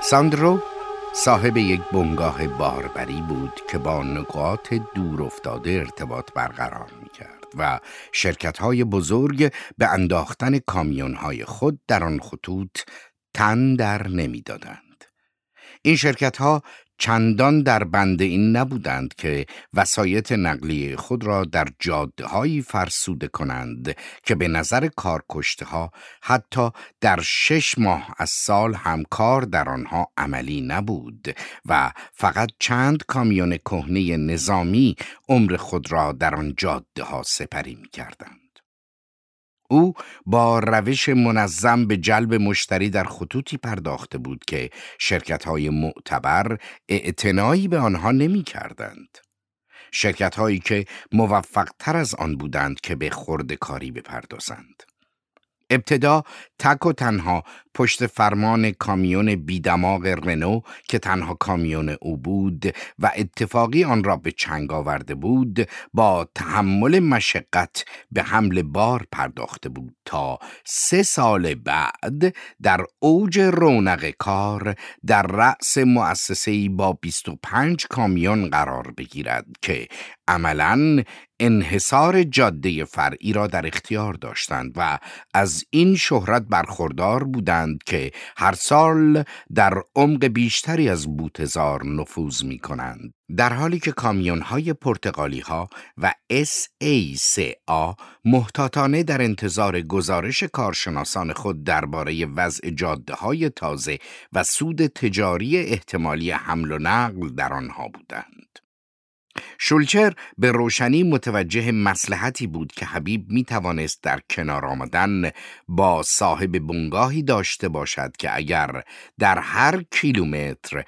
ساندرو صاحب یک بنگاه باربری بود که با نقاط دور افتاده ارتباط برقرار می‌کرد و شرکت‌های بزرگ به انداختن کامیون‌های خود در آن خطوط تن در نمی‌دادند. این شرکت‌ها چندان در بند این نبودند که وسایط نقلیه خود را در جاده‌هایی فرسوده کنند که به نظر کارکشته‌ها حتی در 6 ماه از سال هم کار در آنها عملی نبود و فقط چند کامیون کهنه نظامی عمر خود را در آن جاده‌ها سپری می‌کردند. او با روش منظم به جلب مشتری در خطوطی پرداخته بود که شرکت‌های معتبر اعتنایی به آنها نمی‌کردند. شرکت‌هایی که موفق‌تر از آن بودند که به خرده‌کاری بپردازند. ابتدا تک و تنها پشت فرمان کامیون بیدماغ رنو که تنها کامیون او بود و اتفاقی آن را به چنگ آورده بود، با تحمل مشقت به حمل بار پرداخته بود تا 3 سال بعد در اوج رونق کار در رأس مؤسسه‌ای با 25 کامیون قرار بگیرد که عملاً انحصار جاده فرعی را در اختیار داشتند و از این شهرت برخوردار بودند که هر سال در عمق بیشتری از بوتهزار نفوذ می کنند. در حالی که کامیون‌های پرتغالی‌ها و SACA محتاطانه در انتظار گزارش کارشناسان خود درباره وضع جاده‌های تازه و سود تجاری احتمالی حمل و نقل در آنها بودند. شولچر به روشنی متوجه مصلحتی بود که حبیب می توانست در کنار آمدن با صاحب بنگاهی داشته باشد که اگر در هر کیلومتر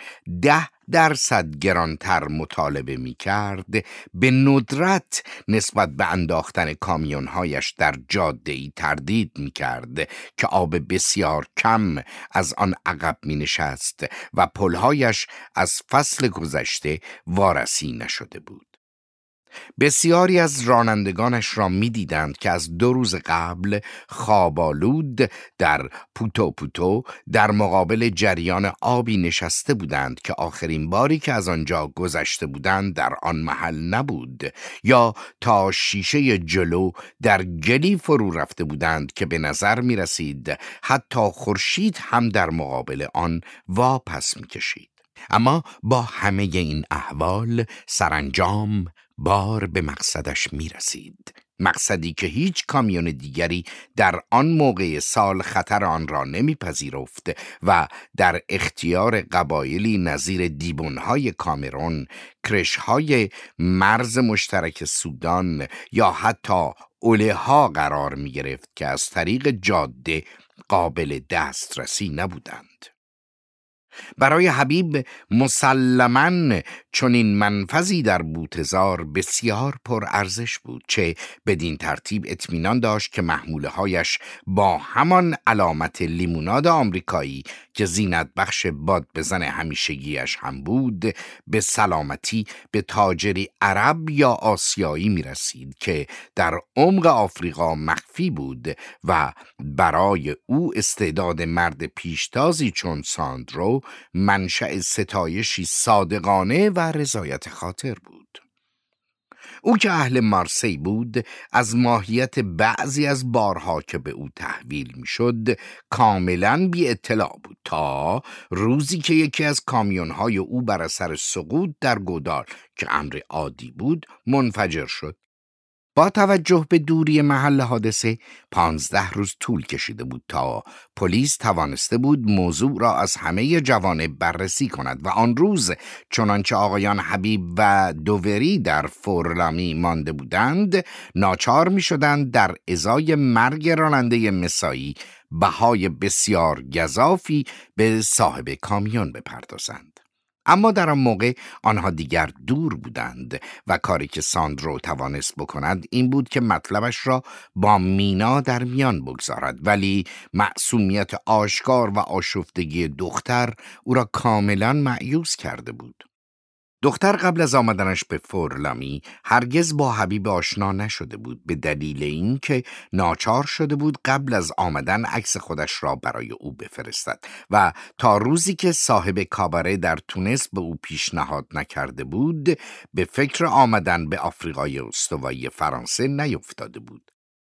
10% گرانتر مطالبه می کرد، به ندرت نسبت به انداختن کامیونهایش در جاده‌ای تردید می کرد که آب بسیار کم از آن عقب می نشست و پلهایش از فصل گذشته وارسی نشده بود. بسیاری از رانندگانش را می دیدند که از 2 روز قبل خوابالود در پوتو در مقابل جریان آبی نشسته بودند که آخرین باری که از آنجا گذشته بودند در آن محل نبود، یا تا شیشه جلو در گلی فرو رفته بودند که به نظر می رسید حتی خورشید هم در مقابل آن واپس می کشید. اما با همه این احوال سرانجام بار به مقصدش می رسید. مقصدی که هیچ کامیون دیگری در آن موقع سال خطر آن را نمی پذیرفت و در اختیار قبایلی نظیر دیبونهای کامرون، کرشهای مرز مشترک سودان یا حتی اوله‌ها قرار می گرفت که از طریق جاده قابل دسترسی نبودند. برای حبیب مسلماً چنین منفذی در بوتهزار بسیار پر ارزش بود، چه بدین ترتیب اطمینان داشت که محموله هایش با همان علامت لیموناد آمریکایی که زینت بخش باد بزن همیشگیش هم بود، به سلامتی به تاجری عرب یا آسیایی می رسید که در عمق آفریقا مخفی بود و برای او استعداد مرد پیشتازی چون ساندرو منشأ ستایشی صادقانه و رضایت خاطر بود. او که اهل مارسی بود، از ماهیت بعضی از بارها که به او تحویل میشد کاملا بی اطلاع بود تا روزی که یکی از کامیونهای او بر اثر سقوط در گودال که امر عادی بود منفجر شد. با توجه به دوری محل حادثه 15 روز طول کشیده بود تا پلیس توانسته بود موضوع را از همه جوانب بررسی کند و آن روز چنانچه آقایان حبیب و دووری در فورلامی مانده بودند، ناچار می شدند در ازای مرگ راننده مسایی بهای بسیار گزافی به صاحب کامیون بپردازند. اما در آن موقع آنها دیگر دور بودند و کاری که ساندرو توانست بکند این بود که مطلبش را با مینا در میان بگذارد، ولی معصومیت آشکار و آشفتگی دختر او را کاملا مأیوس کرده بود. دختر قبل از آمدنش به فورلامی هرگز با حبیب آشنا نشده بود، به دلیل اینکه ناچار شده بود قبل از آمدن عکس خودش را برای او بفرستد و تا روزی که صاحب کاباره در تونس به او پیشنهاد نکرده بود به فکر آمدن به آفریقای استوایی فرانسه نیفتاده بود.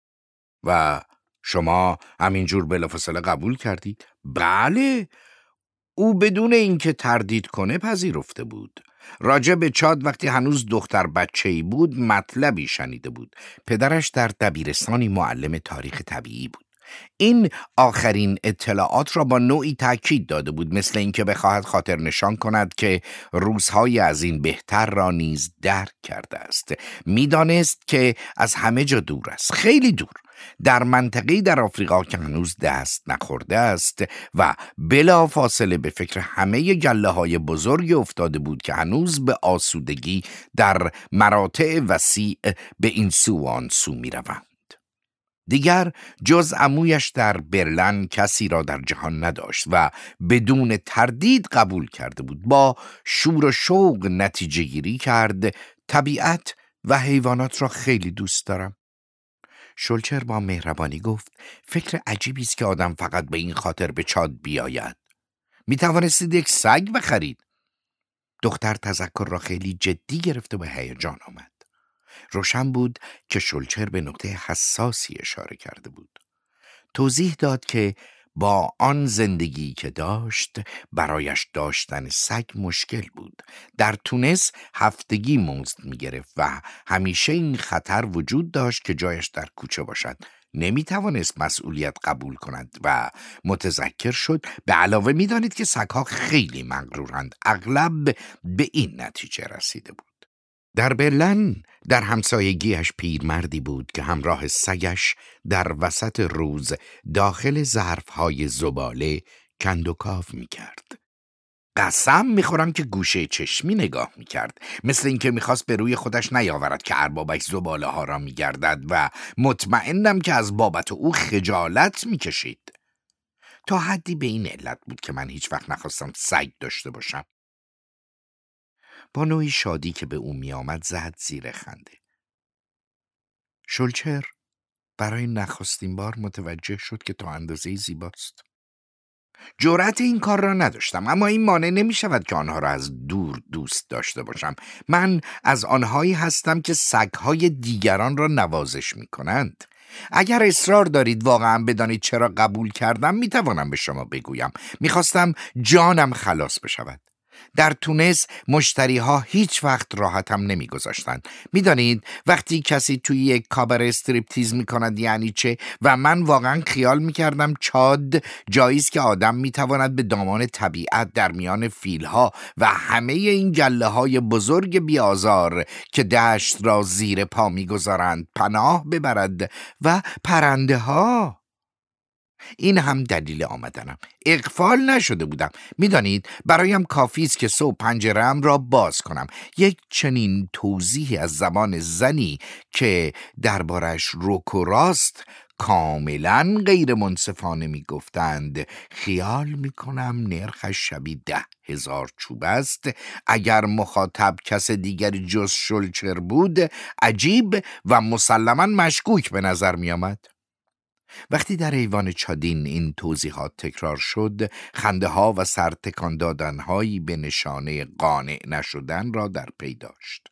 و شما همینجور بلافاصله قبول کردید؟ بله، او بدون اینکه تردید کنه پذیرفته بود. راجع به چاد وقتی هنوز دختر بچه‌ای بود مطلبی شنیده بود. پدرش در دبیرستانی معلم تاریخ طبیعی بود. این آخرین اطلاعات را با نوعی تأکید داده بود، مثل اینکه بخواهد خاطر نشان کند که روزهای از این بهتر را نیز درک کرده است. میدانست که از همه جا دور است، خیلی دور، در منطقه‌ای در آفریقا که هنوز دست نخورده است و بلا فاصله به فکر همه گله‌های بزرگ افتاده بود که هنوز به آسودگی در مراتع وسیع به این سو و آن سو می‌روند. دیگر جز عمویش در برلن کسی را در جهان نداشت و بدون تردید قبول کرده بود. با شور و شوق نتیجه گیری کرد طبیعت و حیوانات را خیلی دوست دارم. شولچر با مهربانی گفت فکر عجیبی است که آدم فقط به این خاطر به چاد بیاید. می توانستید یک سگ بخرید. دختر تذکر را خیلی جدی گرفت و به هیجان آمد. روشن بود که شولچر به نقطه حساسی اشاره کرده بود. توضیح داد که با آن زندگی که داشت برایش داشتن سگ مشکل بود. در تونس هفتگی مزد می گرفت و همیشه این خطر وجود داشت که جایش در کوچه باشد. نمی توانست مسئولیت قبول کند و متذکر شد به علاوه می دانید که سگها خیلی مغرورند. اغلب به این نتیجه رسیده بود. در برلن در همسایگیش پیرمردی بود که همراه سگش در وسط روز داخل ظرف‌های زباله کند و کاو می‌کرد. قسم می‌خورم که گوشه چشمی نگاه می‌کرد، مثل اینکه می‌خواست به روی خودش نیاورد که اربابش زباله‌ها را می‌گردد و مطمئنم که از بابت او خجالت می‌کشید. تا حدی به این علت بود که من هیچ وقت نخواستم سگ داشته باشم. با نوعی شادی که به او می آمد زد زیر خنده. شولچر برای نخستین بار متوجه شد که تا اندازه‌ای زیباست. جرأت این کار را نداشتم، اما این مانع نمی شود که آنها را از دور دوست داشته باشم. من از آنهایی هستم که سگهای دیگران را نوازش می کنند. اگر اصرار دارید واقعا بدانید چرا قبول کردم می توانم به شما بگویم. می خواستم جانم خلاص بشود. در تونس مشتری ها هیچ وقت راحتم نمی گذاشتن. می دانید وقتی کسی توی یک کاباره استریپتیز می کند یعنی چه؟ و من واقعا خیال می کردم چاد جاییست که آدم می تواند به دامان طبیعت در میان فیل ها و همه این گله های بزرگ بیازار که دشت را زیر پا می گذارند پناه ببرد و پرنده ها. این هم دلیل آمدنم. اغفال نشده بودم. میدانید برایم کافی است که صبح پنجره‌ام را باز کنم. یک چنین توضیحی از زبان زنی که دربارش رک و راست کاملا غیر منصفانه میگفتند خیال میکنم نرخش شبیه 10,000 چوب است. اگر مخاطب کس دیگری جز شولچر بود عجیب و مسلماً مشکوک به نظر میآمد. وقتی در ایوان چادین این توضیحات تکرار شد، خنده ها و سر تکان دادن هایی به نشانه قانع نشدن را در پی داشت.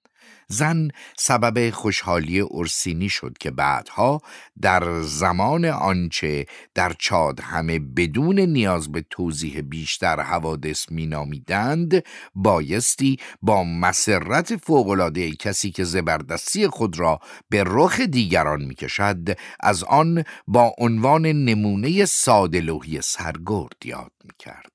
زن سبب خوشحالی اورسینی شد که بعدها در زمان آنچه در چاد همه بدون نیاز به توضیح بیشتر حوادث مینامیدند بایستی با مسرت فوق‌العاده کسی که زبردستی خود را به رخ دیگران میکشد از آن با عنوان نمونه ساده‌لوحی سرگرد یاد میکرد.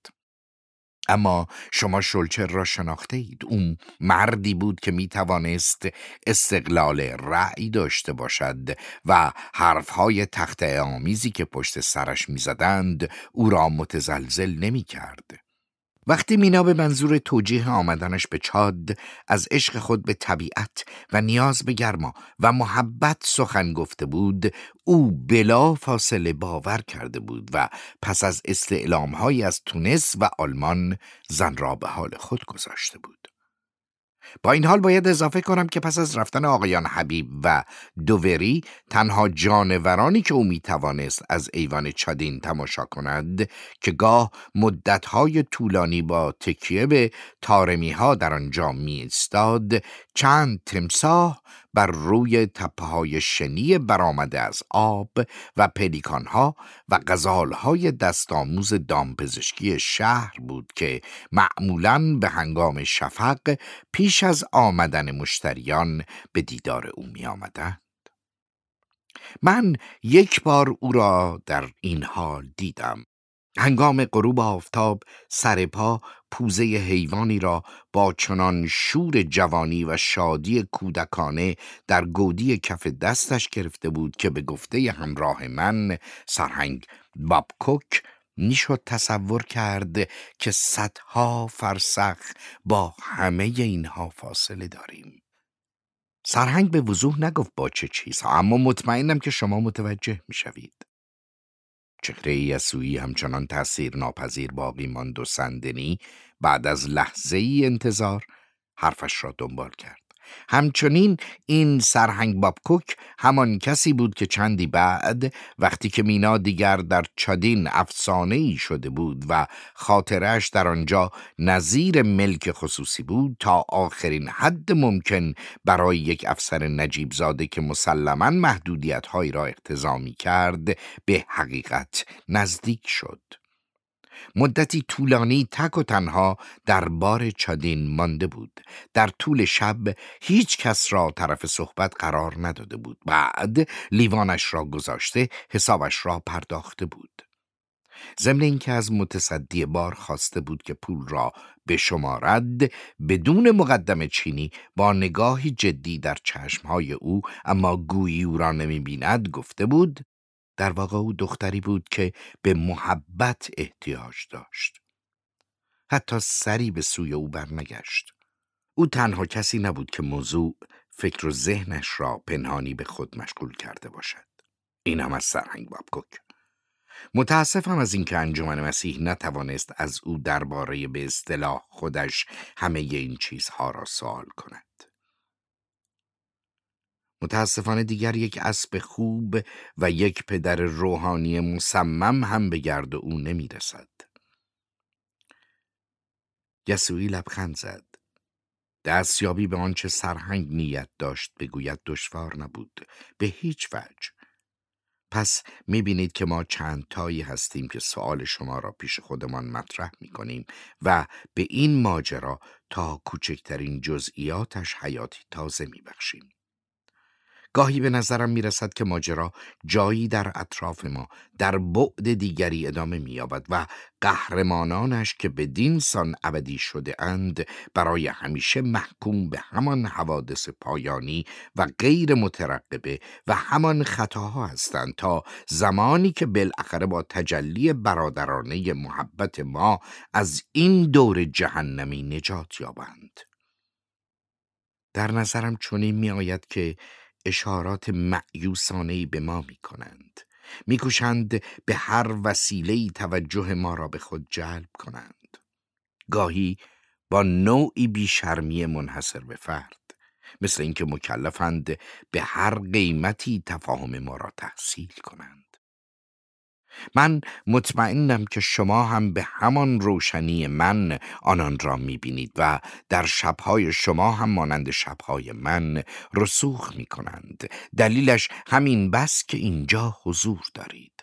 اما شما شولچر را شناخته اید. اون مردی بود که می توانست استقلال رأی داشته باشد و حرفهای تخته آمیزی که پشت سرش می زدند او را متزلزل نمی کرد. وقتی مینا به منظور توجیه آمدنش به چاد از عشق خود به طبیعت و نیاز به گرما و محبت سخن گفته بود، او بلا فاصله باور کرده بود و پس از استعلام‌هایی از تونس و آلمان زن را به حال خود گذاشته بود. با این حال باید اضافه کنم که پس از رفتن آقایان حبیب و دووری تنها جانورانی که او میتوانست از ایوان چادین تماشا کند که گاه مدتهای طولانی با تکیه به طارمی ها در آنجا می ایستاد، چند تمساح بر روی تپه های شنی برآمده از آب و پلیکان ها و غزال های دستآموز دامپزشکی شهر بود که معمولاً به هنگام شفق پیش از آمدن مشتریان به دیدار او می آمدند. من یک بار او را در این حال دیدم. هنگام غروب آفتاب سر پا پوزه حیوانی را با چنان شور جوانی و شادی کودکانه در گودی کف دستش گرفته بود که به گفته همراه من سرهنگ بابکوک میشد تصور کرد که صدها فرسخ با همه اینها فاصله داریم. سرهنگ به وضوح نگفت با چه چیزها، اما مطمئنم که شما متوجه میشوید. چهره یسوعی همچنان تأثیر ناپذیر باقی ماند و سندنی بعد از لحظه ای انتظار حرفش را دنبال کرد. همچنین این سرهنگ بابکوک همان کسی بود که چندی بعد وقتی که مینا دیگر در چادین افسانه‌ای شده بود و خاطرش در آنجا نظیر ملک خصوصی بود، تا آخرین حد ممکن برای یک افسر نجیب زاده که مسلماً محدودیت‌هایی را اقتضا می‌کرد به حقیقت نزدیک شد. مدتی طولانی تک و تنها در بار چادین مانده بود. در طول شب هیچ کس را طرف صحبت قرار نداده بود. بعد لیوانش را گذاشته حسابش را پرداخته بود. ضمن اینکه از متصدی بار خواسته بود که پول را بشمارد، بدون مقدمه چینی با نگاهی جدی در چشمهای او اما گویی او را نمی بیند گفته بود در واقع او دختری بود که به محبت احتیاج داشت. حتی سری به سوی او برنگشت. او تنها کسی نبود که موضوع فکر و ذهنش را پنهانی به خود مشغول کرده باشد. این هم از سرهنگ بابکوک. متاسفم از اینکه انجمن مسیح نتوانست از او درباره به اصطلاح خودش همه این چیزها را سوال کند. متاسفانه دیگر یک اسب خوب و یک پدر روحانی مصمم هم به گرد او نمی رسد. یسوعی لبخند زد. دستیابی به آنچه سرهنگ نیت داشت بگوید دشوار نبود، به هیچ وجه. پس می‌بینید که ما چند تایی هستیم که سؤال شما را پیش خودمان مطرح می‌کنیم و به این ماجرا تا کوچکترین جزئیاتش حیاتی تازه می‌بخشیم. گاهی به نظرم میرسد که ماجرا جایی در اطراف ما در بعد دیگری ادامه می‌یابد و قهرمانانش که بدین سان ابدی شده اند برای همیشه محکوم به همان حوادث پایانی و غیر مترقبه و همان خطاها هستند تا زمانی که بالاخره با تجلی برادرانه محبت ما از این دور جهنمی نجات یابند. در نظرم چنین می‌آید که اشارات مأیوسانه‌ای به ما می‌کنند. می‌کوشند به هر وسیله‌ای توجه ما را به خود جلب کنند. گاهی با نوعی بی‌شرمی منحصر به فرد، مثل اینکه مکلفند به هر قیمتی تفاهم ما را تحصیل کنند. من مطمئنم که شما هم به همان روشنی من آنان را می‌بینید و در شب‌های شما هم مانند شب‌های من رسوخ می‌کنند. دلیلش همین بس که اینجا حضور دارید.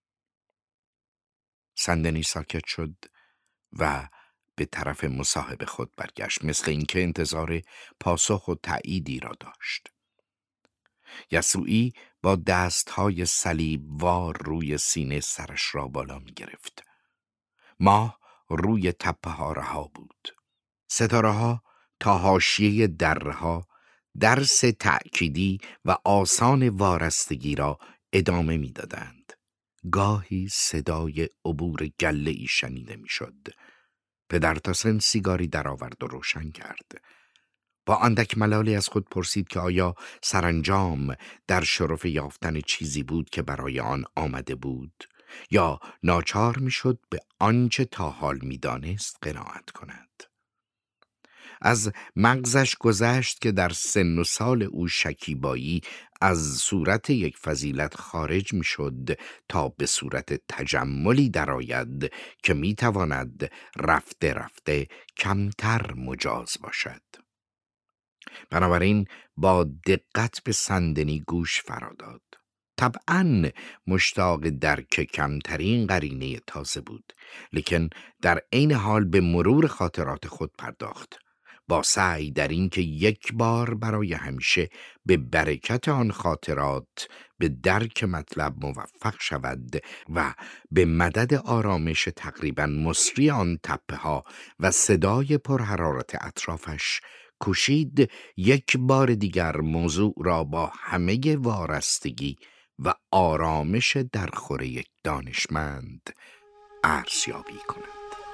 سندنی ساکت شد و به طرف مصاحب خود برگشت، مثل اینکه انتظار پاسخ و تأییدی را داشت. یسوعی با دستهای صلیبوار روی سینه سرش را بالا می گرفت. ماه روی تپه ها رها بود. ستاره ها تا حاشیه دره ها درس تأکیدی و آسان وارستگی را ادامه می دادند. گاهی صدای عبور گله ای شنیده می شد. پدرتاسن سیگاری درآورد و روشن کرد. با اندک ملالی از خود پرسید که آیا سرانجام در شرف یافتن چیزی بود که برای آن آمده بود یا ناچار میشد به آنچه تا حال میدانست قناعت کند. از مغزش گذشت که در سن و سال او شکیبایی از صورت یک فضیلت خارج می شد تا به صورت تجملی درآید که می تواند رفته رفته کمتر مجاز باشد. بنابراین با دقت به سندنی گوش فراداد. طبعاً مشتاق درک کمترین قرینه تازه بود، لیکن در عین حال به مرور خاطرات خود پرداخت، با سعی در این که یک بار برای همیشه به برکت آن خاطرات به درک مطلب موفق شود و به مدد آرامش تقریباً مصری آن تپه ها و صدای پرحرارت اطرافش کوشید یک بار دیگر موضوع را با همه وارستگی و آرامش درخور یک دانشمند ارزیابی کند.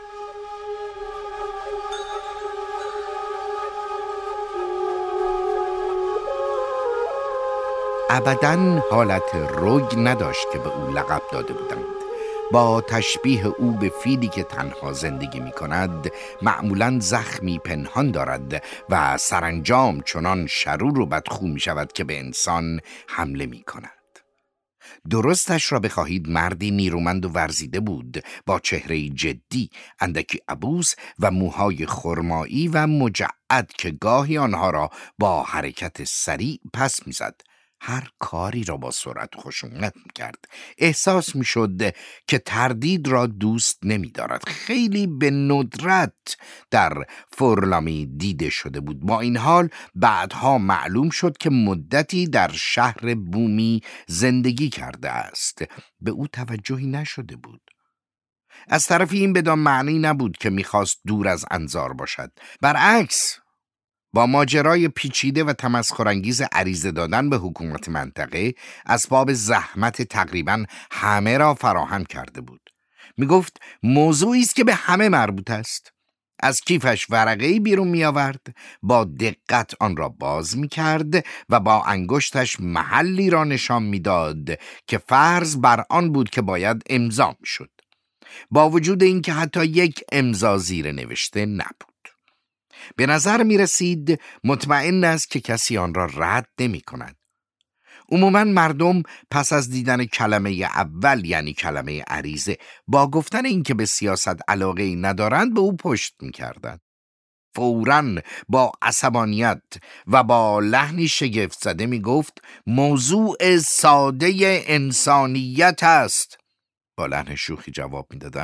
ابداً حالت رگ نداشت که به او لقب داده بودند. با تشبیه او به فیلی که تنها زندگی می کند، معمولاً زخمی پنهان دارد و سرانجام چنان شرور و بدخو می شود که به انسان حمله می کند. درستش را بخواهید مردی نیرومند و ورزیده بود، با چهره جدی، اندکی عبوس و موهای خرمایی و مجعد که گاهی آنها را با حرکت سریع پس می زد. هر کاری را با سرعت و خشونت می‌کرد. احساس می‌شد که تردید را دوست نمی‌دارد. خیلی به ندرت در فورلامی دیده شده بود. با این حال بعدها معلوم شد که مدتی در شهر بومی زندگی کرده است. به او توجهی نشده بود. از طرفی این بدان معنی نبود که می‌خواست دور از انظار باشد. برعکس، با ماجرای پیچیده و تمسخرانگیز عریضه دادن به حکومت منطقه اسباب زحمت تقریباً همه را فراهم کرده بود. می گفت موضوعی است که به همه مربوط است. از کیفش ورقه‌ای بیرون می آورد، با دقت آن را باز می کرد و با انگشتش محلی را نشان می داد که فرض بر آن بود که باید امضا می شد، با وجود اینکه حتی یک امضا زیر نوشته نبود. به نظر می رسید مطمئن است که کسی آن را رد نمی کند. عموماً مردم پس از دیدن کلمه اول، یعنی کلمه عریضه، با گفتن این که به سیاست علاقه‌ای ندارند به او پشت می کردند. فوراً با عصبانیت و با لحنی شگفت زده می گفت موضوع ساده انسانیت است. با لحن شوخی جواب می دادن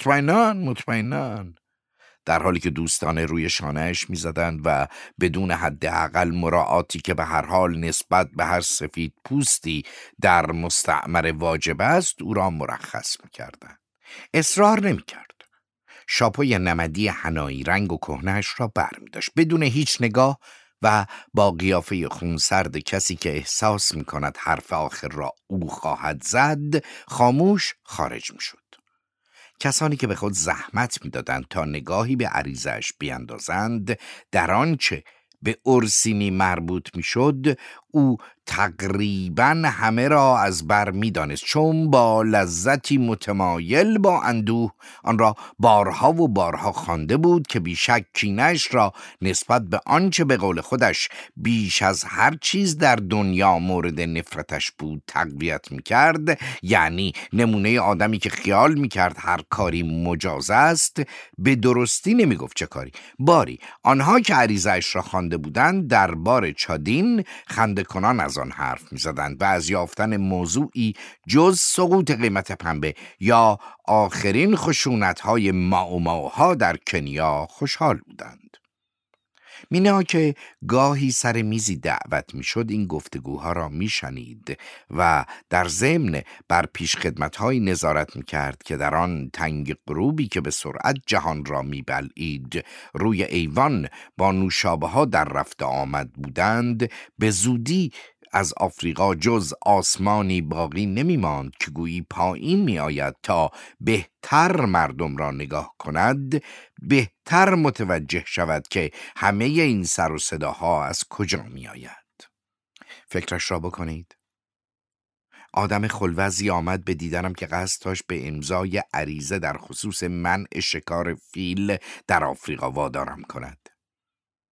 مطمئناً، در حالی که دوستان روی شانهش می زدند و بدون حداقل مراعاتی که به هر حال نسبت به هر سفید پوستی در مستعمره واجب است او را مرخص می کردند. اصرار نمی کرد. شاپوی نمدی حنایی رنگ و کهنه‌اش را برمی داشت، بدون هیچ نگاه و با قیافه خونسرد کسی که احساس می کند حرف آخر را او خواهد زد، خاموش خارج می شد. کسانی که به خود زحمت می‌دادند تا نگاهی به عریضه‌اش بیاندازند، در آنچه به اورسینی مربوط می‌شد، او تقریباً همه را از بر می‌دانست، چون با لذتی متمایل با اندوه آن را بارها و بارها خوانده بود که بیشک کینه‌اش را نسبت به آنچه به قول خودش بیش از هر چیز در دنیا مورد نفرتش بود تقویت می‌کرد، یعنی نمونه آدمی که خیال می‌کرد هر کاری مجاز است، به درستی نمی‌گفت چه کاری. باری آنها که عریضه‌اش را خوانده بودند در بار چادین خنده کنان از آن حرف می زدند و از یافتن موضوعی جز سقوط قیمت پنبه یا آخرین خشونت‌های ماوها در کنیا خوشحال بودند. مینا که گاهی سر میزی دعوت میشد این گفتگوها را میشنید و در ضمن بر پیشخدمت‌های نظارت میکرد که در آن تنگ غروبی که به سرعت جهان را میبلعید روی ایوان با نوشابه ها در رفت آمد بودند، به زودی از آفریقا جز آسمانی باقی نمی ماند که گویی پایین می آید تا بهتر مردم را نگاه کند، بهتر متوجه شود که همه این سر و صداها از کجا می آید. فکرش را بکنید. آدم خلوزی آمد به دیدنم که قصد داشت به امضای عریضه در خصوص منع شکار فیل در آفریقا وادارم کند.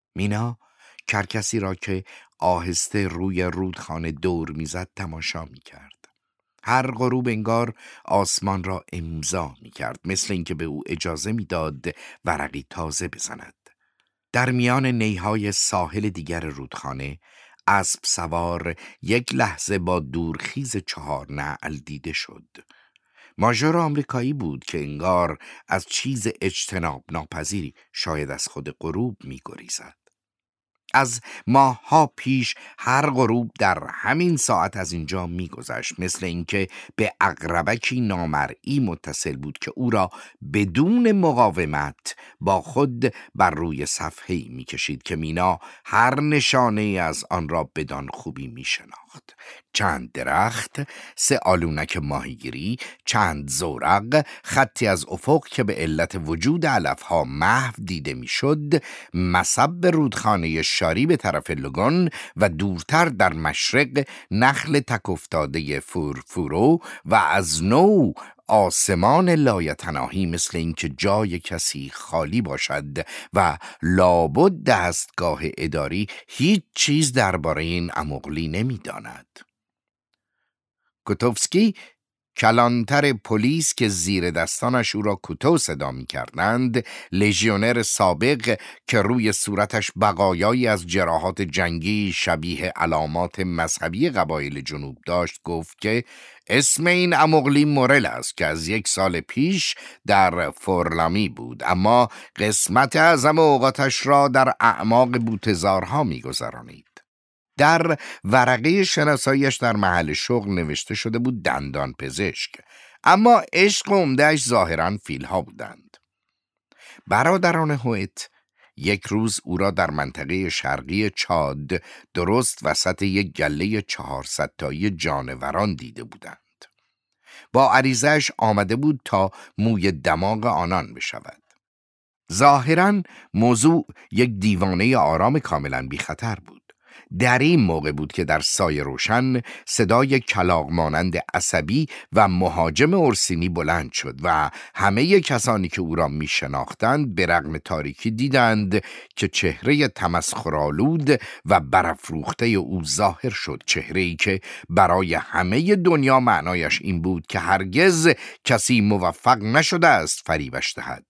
مینا کرکسی را که آهسته روی رودخانه دور میزد تماشا میکرد. هر غروب انگار آسمان را امضا میکرد، مثل اینکه به او اجازه میداد ورقی تازه بزند. در میان نیهای ساحل دیگر رودخانه اسب سوار یک لحظه با دورخیز 4 نعل دیده شد. ماژور آمریکایی بود که انگار از چیز اجتناب ناپذیری، شاید از خود غروب می‌گریزد. از ماه‌ها پیش هر غروب در همین ساعت از اینجا می‌گذشت، مثل اینکه به عقربکی نامرئی متصل بود که او را بدون مقاومت با خود بر روی صفحه‌ای می‌کشید که مینا هر نشانه از آن را بدان خوبی می‌شناخت. چند درخت، 3 آلونک ماهیگیری، چند زورق، خطی از افق که به علت وجود علفها محو دیده میشد، مصب رودخانه شاری به طرف لگون و دورتر در مشرق نخل تک افتاده فورفورو و از نو آسمان لایتناهی، مثل اینکه جای کسی خالی باشد و لابد دستگاه اداری هیچ چیز درباره این اموغلی نمی‌داند. کوتوفسکی، کلانتر پلیس که زیر دستانش او را کوتو صدا می کردند، لژیونر سابق که روی صورتش بقایایی از جراحات جنگی شبیه علامات مذهبی قبایل جنوب داشت، گفت که اسم این اموغلی مورل است که از 1 سال پیش در فورلامی بود، اما قسمت اعظم اوقاتش را در اعماق بوتزارها می گذرانید. در ورقه شناساییش در محل شغل نوشته شده بود دندان پزشک، اما عشق عمده‌اش ظاهراً فیلها بودند. برادران هویت یک روز او را در منطقه شرقی چاد، درست وسط یک گله 400 تایی جانوران دیده بودند. با عریضه‌اش آمده بود تا موی دماغ آنان بشود. ظاهراً موضوع یک دیوانه آرام کاملاً بی خطر بود. در این موقع بود که در سایه روشن صدای کلاغ مانند عصبی و مهاجم اورسینی بلند شد و همه کسانی که او را می شناختند به رغم تاریکی دیدند که چهره تمسخرآلود و برافروخته او ظاهر شد، چهره‌ای که برای همه دنیا معنایش این بود که هرگز کسی موفق نشده است فریبش دهد.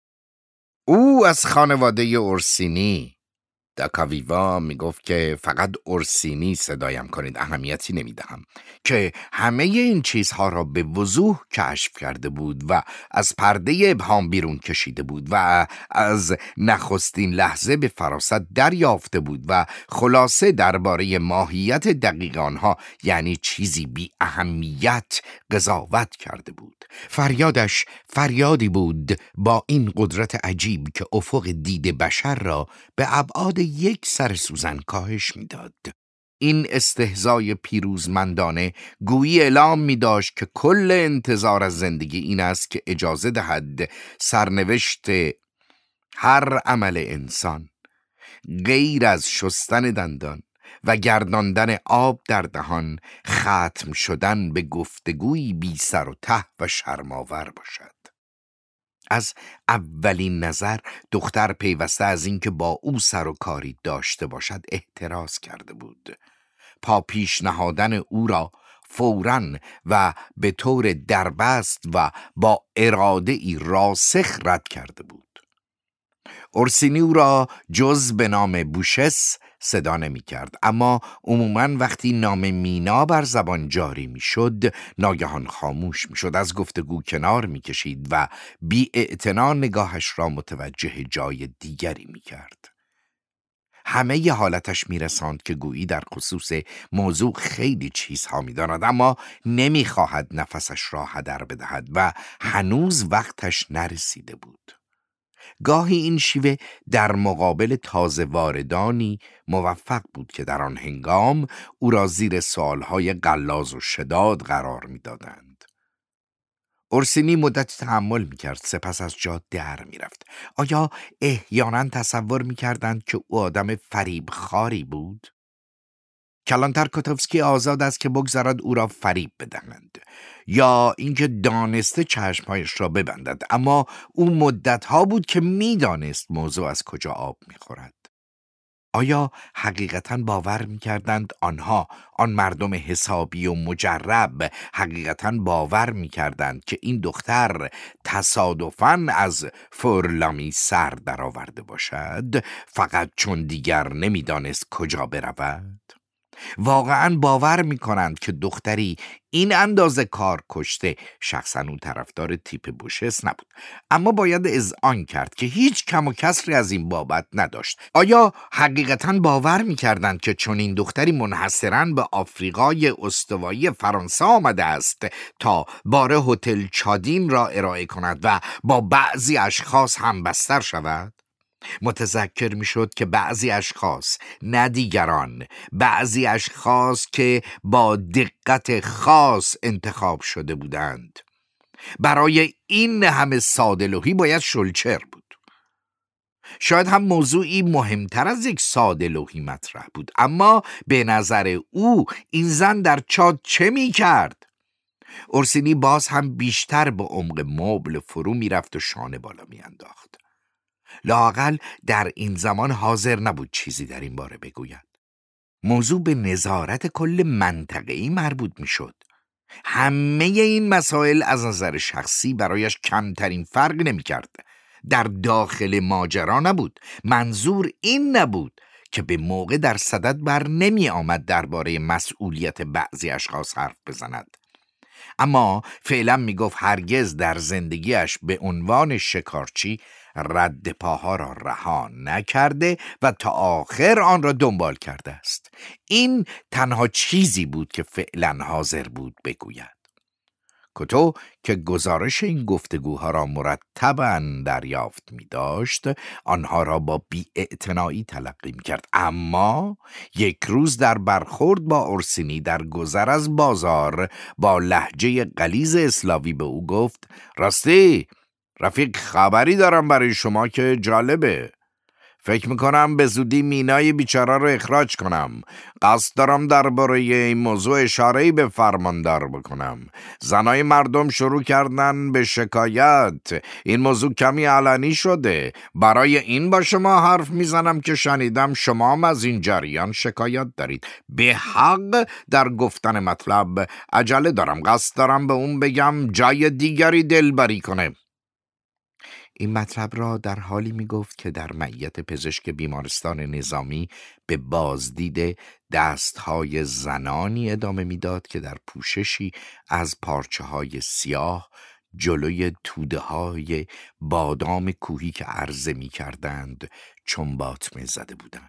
او از خانواده اورسینی، داکاویوا میگفت که فقط اورسینی صدایم کنید، اهمیتی نمیدهم، که همه این چیزها را به وضوح کشف کرده بود و از پرده ابهام بیرون کشیده بود و از نخستین لحظه به فراست دریافته بود و خلاصه درباره ماهیت دقیق آنها، یعنی چیزی بی اهمیت، قضاوت کرده بود. فریادش فریادی بود با این قدرت عجیب که افق دید بشر را به ابعاد 1 سر سوزن کاهش می‌داد. این استهزای پیروزمندانه گویی اعلام می داشت که کل انتظار از زندگی این است که اجازه دهد سرنوشت هر عمل انسان، غیر از شستن دندان و گرداندن آب در دهان، ختم شدن به گفتگویی بی سر و ته و شرم‌آور باشد. از اولین نظر دختر پیوسته از اینکه با او سر و کاری داشته باشد احتراز کرده بود. پا پیش نهادن او را فوراً و به طور دربست و با اراده ای راسخ رد کرده بود. اورسینی او را جز به نام بوشس صدا نمی کرد، اما عموماً وقتی نام مینا بر زبان جاری می شد ناگهان خاموش می شد، از گفتگو کنار می کشید و بی اعتنا نگاهش را متوجه جای دیگری می کرد. همه ی حالتش می رساند که گویی در خصوص موضوع خیلی چیزها می داند، اما نمی خواهد نفسش را هدر بدهد و هنوز وقتش نرسیده بود. گاهی این شیوه در مقابل تازه واردانی موفق بود که در آن هنگام او را زیر سوالهای غلاظ و شداد قرار می دادند. اورسینی مدتی تحمل می کرد، سپس از جا در می رفت. آیا احیانا تصور می کردند که او آدم فریب خاری بود؟ کلانتر کوتوفسکی آزاد است که بگذارد او را فریب بدهند یا اینکه دانسته چشمهایش را ببندد، اما او مدتها بود که می دانست موضوع از کجا آب می خورد. آیا حقیقتاً باور می‌کردند آنها، آن مردم حسابی و مجرب، حقیقتاً باور می‌کردند که این دختر تصادفاً از فورلامی سر درآورده باشد، فقط چون دیگر نمی‌دانست کجا برود؟ واقعاً باور می‌کنند که دختری این اندازه کار کشته؟ شخصاً اون طرفدار تیپ بوشس نبود، اما باید اذعان کرد که هیچ کم و کسری از این بابت نداشت. آیا حقیقتاً باور می‌کردند که چون این دختری منحصراً به آفریقای استوایی فرانسه آمده است تا بار هتل چادین را ارائه کند و با بعضی اشخاص همبستر شود؟ متذکر می شد که بعضی اشخاص، نه دیگران، بعضی اشخاص که با دقت خاص انتخاب شده بودند، برای این همه ساده‌لوحی باید شلچر بود. شاید هم موضوعی مهمتر از یک ساده‌لوحی مطرح بود، اما به نظر او این زن در چاد چه می کرد؟ اورسینی باز هم بیشتر به عمق مبل فرو می رفت و شانه بالا می انداخت. لااقل در این زمان حاضر نبود چیزی در این باره بگوید. موضوع به نظارت کل منطقه‌ای مربوط می شد. همه این مسائل از نظر شخصی برایش کمترین فرق نمی کرد. در داخل ماجرا نبود. منظور این نبود که به موقع در صدد بر نمی آمد درباره مسئولیت بعضی اشخاص حرف بزند. اما فعلا می گفت هرگز در زندگیش به عنوان شکارچی رد پاها را رها نکرده و تا آخر آن را دنبال کرده است. این تنها چیزی بود که فعلا حاضر بود بگوید. کوتو که گزارش این گفتگوها را مرتباً دریافت می داشت، آنها را با بی‌اعتنایی تلقی می کرد. اما یک روز در برخورد با اورسینی در گذر از بازار با لهجه غلیظ اسلاوی به او گفت: راستی رفیق، خبری دارم برای شما که جالبه. فکر میکنم به زودی مینای بیچاره رو اخراج کنم. قصد دارم درباره این موضوع اشاره‌ای به فرماندار بکنم. زنای مردم شروع کردن به شکایت. این موضوع کمی علنی شده. برای این با شما حرف میزنم که شنیدم شما هم از این جریان شکایت دارید. به حق در گفتن مطلب عجله دارم. قصد دارم به اون بگم جای دیگری دلبری کنه. این مطلب را در حالی می گفت که در معیت پزشک بیمارستان نظامی به بازدید دستهای زنانی ادامه می داد که در پوششی از پارچه های سیاه جلوی توده های بادام کوهی که عرضه می کردند چون باطمه زده بودند.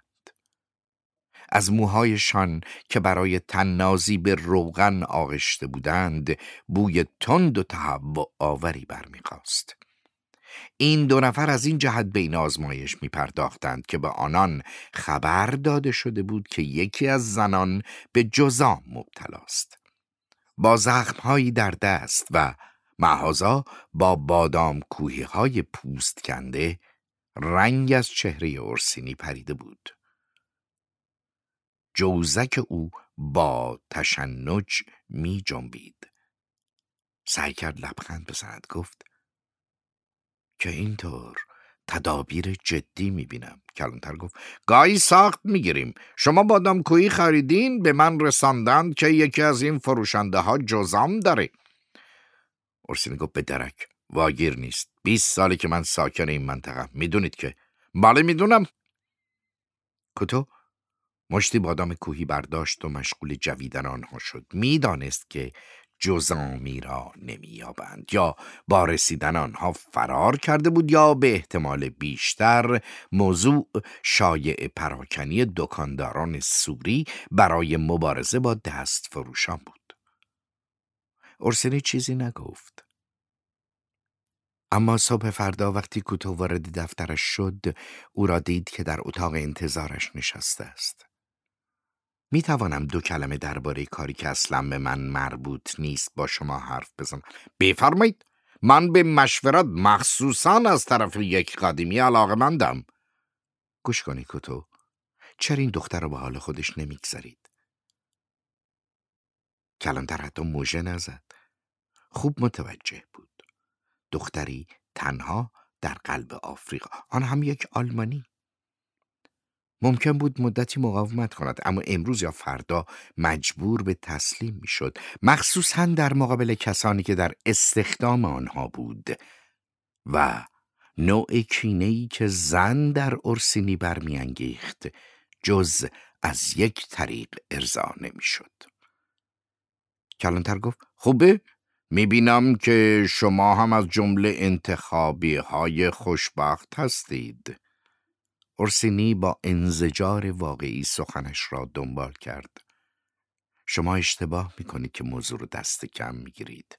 از موهایشان که برای تنازی به روغن آغشته بودند بوی تند و تهوع آوری برمیخاست. این دو نفر از این جهت به این آزمایش می پرداختند که به آنان خبر داده شده بود که یکی از زنان به جذام مبتلاست. با زخمهایی در دست و محاذا با بادام کوهی های پوست کنده، رنگ از چهره اورسینی پریده بود. جوزک او با تشنج می جنبید. سعی کرد لبخند بزند. گفت که اینطور تدابیر جدی میبینم. کلانتر گفت گاهی سخت میگیریم. شما بادام کویی خریدین، به من رساندند که یکی از این فروشنده ها جذام داره. اورسینی گفت به درک، واگیر نیست. 20 ساله که من ساکن این منطقه. میدونید که؟ بله میدونم. کوتو مشتی بادام کوهی برداشت و مشغول جویدن آنها شد. میدانست که جذامی را نمی‌یابند، یا با رسیدن آنها فرار کرده بود، یا به احتمال بیشتر موضوع شایعه پراکنی دکانداران سوری برای مبارزه با دست فروشان بود. اورسینی چیزی نگفت. اما صبح فردا وقتی کوتو وارد دفترش شد، او را دید که در اتاق انتظارش نشسته است. می توانم 2 کلمه درباره کاری که اصلا به من مربوط نیست با شما حرف بزنم؟ بفرمایید. من به مشورت مخصوصاً از طرف یک قدیمی علاقه‌مندم. گوش کنی کوتو، چرا این دختر رو به حال خودش نمیگذارید؟ کلانتر حتی موژه نزد. خوب متوجه بود. دختری تنها در قلب آفریقا، آن هم یک آلمانی. ممکن بود مدتی مقاومت کند، اما امروز یا فردا مجبور به تسلیم میشد، مخصوصاً در مقابل کسانی که در استخدام آنها بود و نوع کینه‌ای که زن در اورسینی برمیانگیخت جز از یک طریق ارضا نمیشد. کلانتر گفت خوبه؟ میبینم که شما هم از جمله انتخابی های خوشبخت هستید. اورسینی با انزجار واقعی سخنش را دنبال کرد. شما اشتباه میکنید که موضوع رو دست کم میگیرید.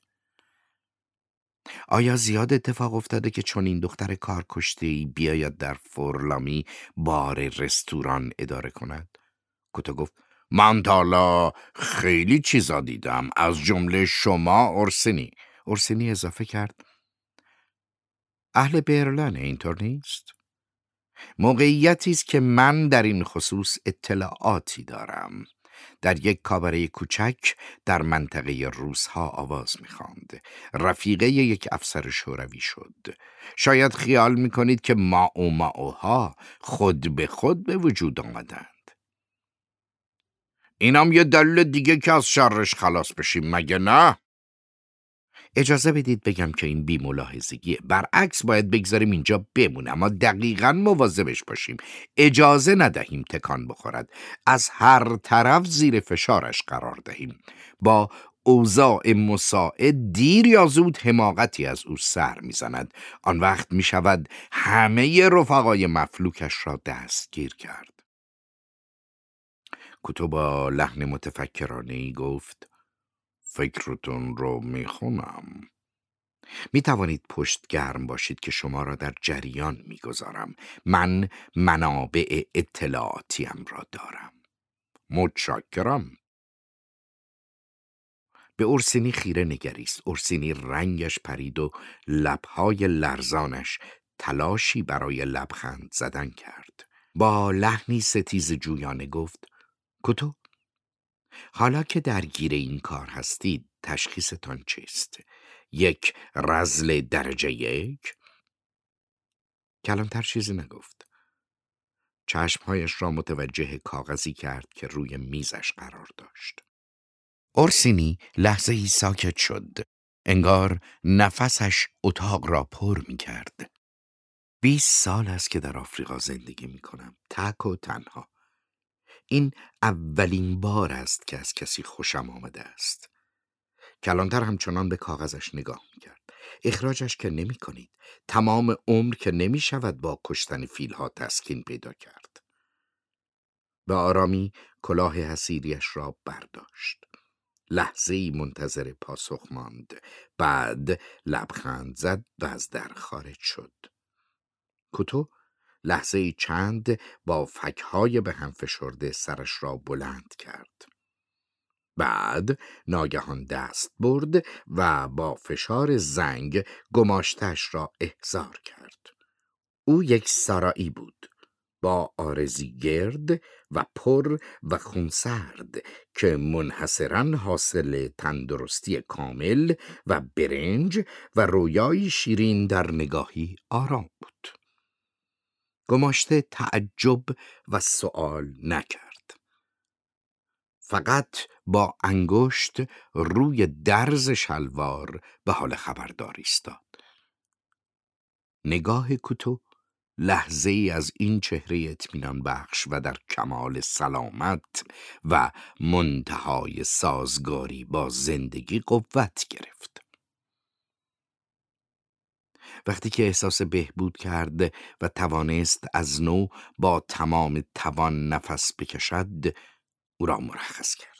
آیا زیاد اتفاق افتاده که چون این دختر کارکشته‌ای بیاید در فورلامی بار رستوران اداره کند؟ کوتو گفت من تا حالا خیلی چیزا دیدم، از جمله شما اورسینی. اورسینی اضافه کرد اهل برلن، اینطور نیست؟ موقعیتی است که من در این خصوص اطلاعاتی دارم. در یک کاباره کوچک در منطقه روس‌ها آواز می‌خواند. رفیقه یک افسر شوروی شد. شاید خیال می‌کنید که ماوها خود به خود به وجود آمدند. اینم یه دلیل دیگه که از شرش خلاص بشیم، مگه نه؟ اجازه بدید بگم که این بی ملاحظگیه. برعکس باید بگذاریم اینجا بمونه، اما دقیقاً مواظبش باشیم. اجازه ندهیم تکان بخورد. از هر طرف زیر فشارش قرار دهیم. با اوضاع مساعد دیر یا زود حماقتی از او سر میزند. آن وقت میشود همه رفقای مفلوکش را دستگیر کرد. کوتو با لحن متفکرانه‌ای گفت فکرتون رو میخونم. میتوانید پشت گرم باشید که شما را در جریان میگذارم. من منابع اطلاعاتیم را دارم. متشکرم. به اورسینی خیره نگریست. اورسینی رنگش پرید و لبهای لرزانش تلاشی برای لبخند زدن کرد. با لحنی ستیز جویانه گفت کوتو، حالا که درگیر این کار هستید تشخیصتان چیست؟ یک رذل درجه 1؟ کلانتر چیزی نگفت. چشمهایش را متوجه کاغذی کرد که روی میزش قرار داشت. اورسینی لحظه‌ای ساکت شد. انگار نفسش اتاق را پر می کرد. 20 سال است که در آفریقا زندگی می کنم، تک و تنها. این اولین بار است که از کسی خوشم آمده است. کلانتر همچنان به کاغذش نگاه می‌کرد. اخراجش که نمی‌کنید. تمام عمر که نمی‌شود با کشتن فیل‌ها تسکین پیدا کرد. به آرامی کلاه حصیریش را برداشت. لحظه‌ای منتظر پاسخ ماند. بعد لبخند زد و از در خارج شد. کوتو لحظه‌ای چند با فک‌های به هم فشرده سرش را بلند کرد. بعد ناگهان دست برد و با فشار زنگ گماشتش را احضار کرد. او یک سارایی بود، با آرزی گرد و پر و خونسرد که منحصراً حاصل تندرستی کامل و برنج و رویایی شیرین در نگاهی آرام بود. گماشته تعجب و سؤال نکرد. فقط با انگشت روی درز شلوار به حال خبرداری ایستاد. نگاه کوتو لحظه ای از این چهره اطمینان بخش و در کمال سلامت و منتهای سازگاری با زندگی قوت گرفت. وقتی که احساس بهبود کرد و توانست از نو با تمام توان نفس بکشد، او را مرخص کرد.